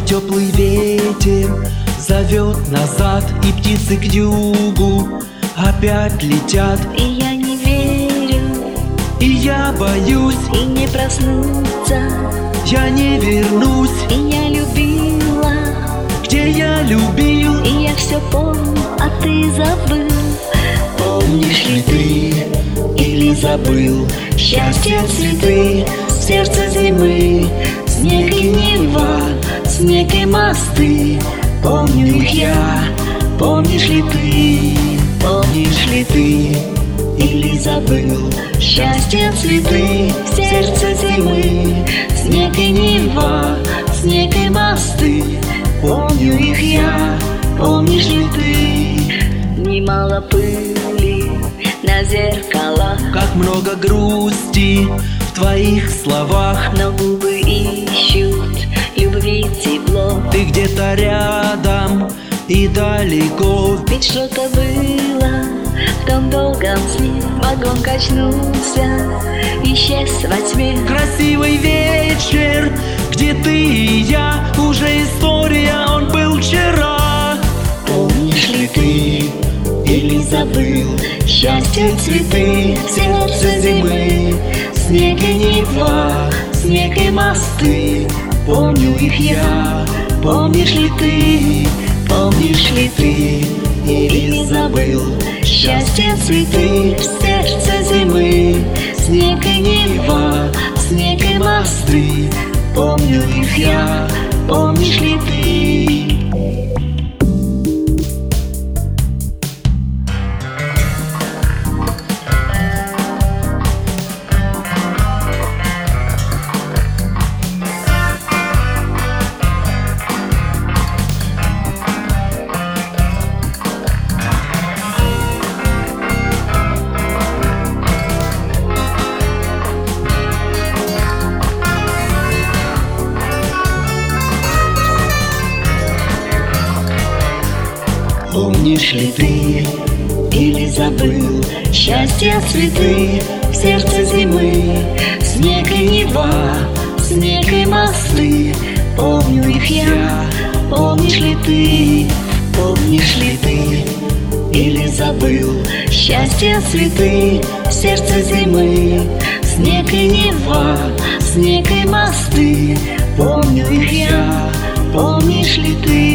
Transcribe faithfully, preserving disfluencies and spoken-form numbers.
теплый ветер зовет назад, и птицы к югу опять летят. И я не верю, и я боюсь, и не проснуться. я не вернусь, И я любила, где я любил. и я все помню, а ты забыл. Помнишь ли ты или забыл счастье цветы, сердце зимы, снег и нева, снег и мосты? Помню их я, помнишь ли ты, помнишь ли ты или забыл счастье цветы, сердце зимы, снег и нева, снег и мосты? Помню их я, помнишь ли ты? Немало пыли на зеркалах, Как много грусти в твоих словах, но губы ищут любви тепло. ты где-то рядом и далеко. Ведь что-то было в том долгом сне. Вагон качнулся, исчез во тьме. Красивый вечер, где ты и я, уже история, он был вчера. Помнишь ли ты или забыл счастье цветы, сердце зимы, снег и нева, снег и мосты? Помню их я, помнишь ли ты, помнишь ли ты или забыл счастье цветы, сердце зимы, снег и нева, снег и мосты? Помню их я, помнишь ли ты? Помнишь ли ты или забыл счастье цветы, сердце зимы, снег и нева, снег и мосты? Помню их я, помнишь ли ты, помнишь ли ты или забыл счастье цветы, сердце зимы, снег и нева, снег и мосты? Помню их я, помнишь ли ты?